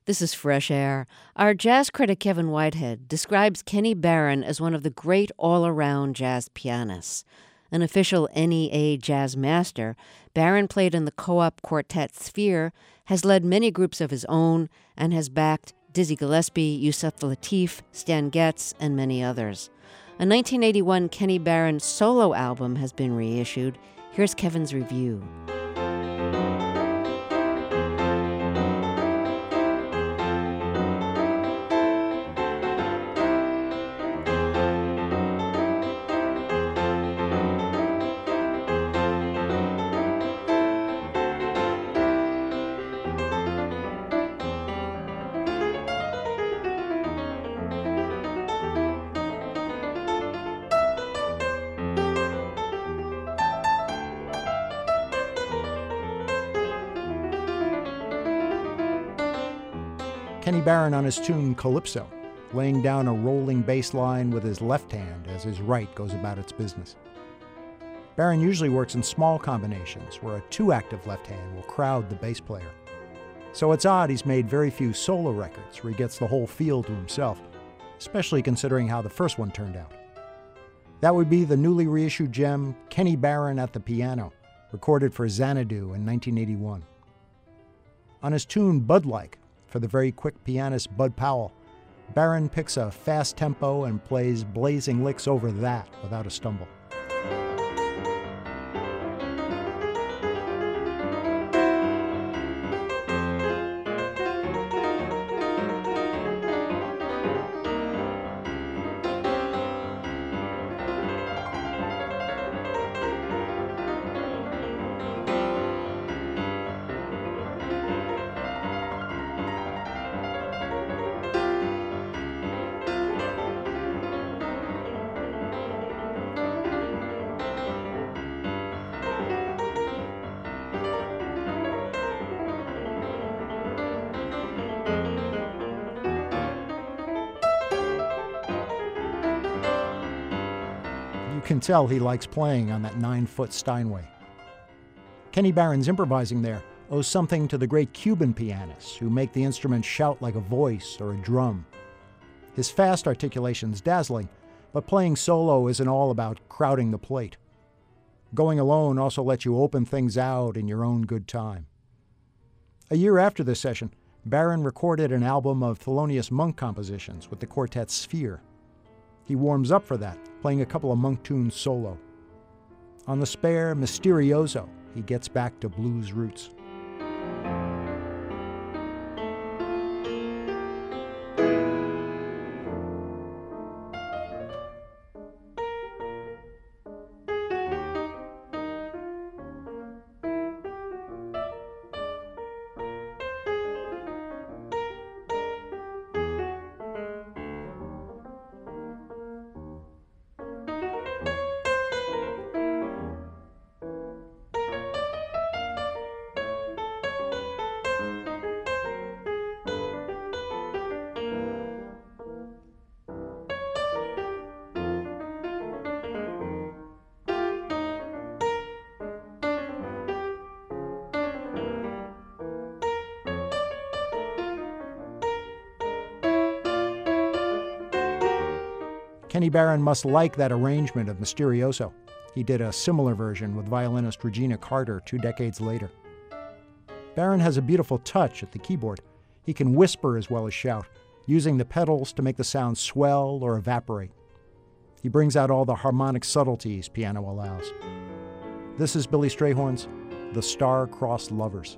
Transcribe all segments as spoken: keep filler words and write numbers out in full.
This is Fresh Air. Our jazz critic Kevin Whitehead describes Kenny Barron as one of the great all-around jazz pianists. An official N E A jazz master, Barron played in the co-op quartet Sphere, has led many groups of his own, and has backed Dizzy Gillespie, Yusef Lateef, Stan Getz, and many others. A nineteen eighty-one Kenny Barron solo album has been reissued. Here's Kevin's review. Kenny Barron on his tune Calypso, laying down a rolling bass line with his left hand as his right goes about its business. Barron usually works in small combinations where a two-active left hand will crowd the bass player. So it's odd he's made very few solo records where he gets the whole field to himself, especially considering how the first one turned out. That would be the newly reissued gem Kenny Barron at the Piano, recorded for Xanadu in nineteen eighty-one. On his tune Bud Like, for the very quick pianist Bud Powell, Barron picks a fast tempo and plays blazing licks over that without a stumble. You can tell he likes playing on that nine-foot Steinway. Kenny Barron's improvising there owes something to the great Cuban pianists who make the instrument shout like a voice or a drum. His fast articulation's dazzling, but playing solo isn't all about crowding the plate. Going alone also lets you open things out in your own good time. A year after this session, Barron recorded an album of Thelonious Monk compositions with the quartet Sphere. He warms up for that, playing a couple of Monk tunes solo. On the spare Misterioso, he gets back to blues roots. Kenny Barron must like that arrangement of Misterioso. He did a similar version with violinist Regina Carter two decades later. Barron has a beautiful touch at the keyboard. He can whisper as well as shout, using the pedals to make the sound swell or evaporate. He brings out all the harmonic subtleties piano allows. This is Billy Strayhorn's The Star-Crossed Lovers.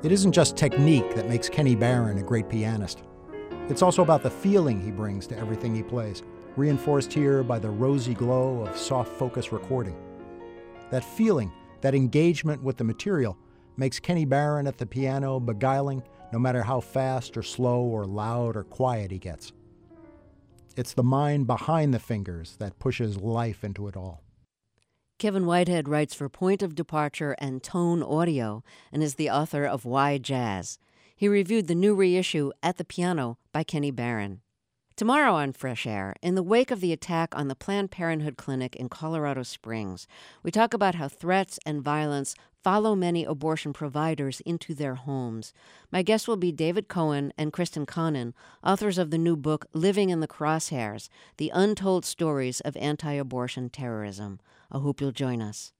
It isn't just technique that makes Kenny Barron a great pianist. It's also about the feeling he brings to everything he plays, reinforced here by the rosy glow of soft focus recording. That feeling, that engagement with the material, makes Kenny Barron at the piano beguiling no matter how fast or slow or loud or quiet he gets. It's the mind behind the fingers that pushes life into it all. Kevin Whitehead writes for Point of Departure and Tone Audio and is the author of Why Jazz. He reviewed the new reissue At the Piano by Kenny Barron. Tomorrow on Fresh Air, in the wake of the attack on the Planned Parenthood clinic in Colorado Springs, we talk about how threats and violence follow many abortion providers into their homes. My guests will be David Cohen and Kristen Connon, authors of the new book Living in the Crosshairs, The Untold Stories of Anti-Abortion Terrorism. I hope you'll join us.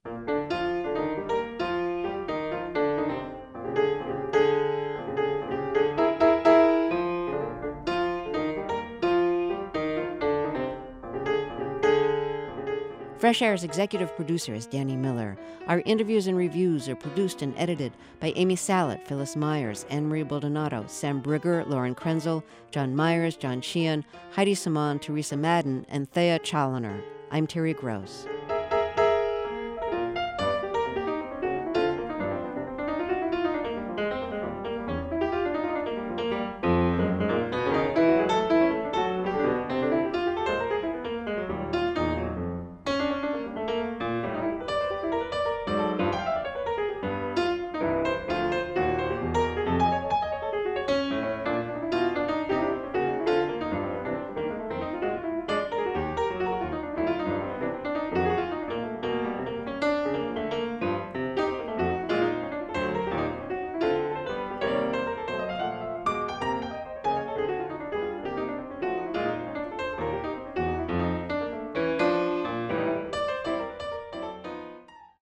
Fresh Air's executive producer is Danny Miller. Our interviews and reviews are produced and edited by Amy Salet, Phyllis Myers, Anne-Marie Baldonado, Sam Brigger, Lauren Krenzel, John Myers, John Sheehan, Heidi Saman, Teresa Madden, and Thea Chaloner. I'm Terry Gross.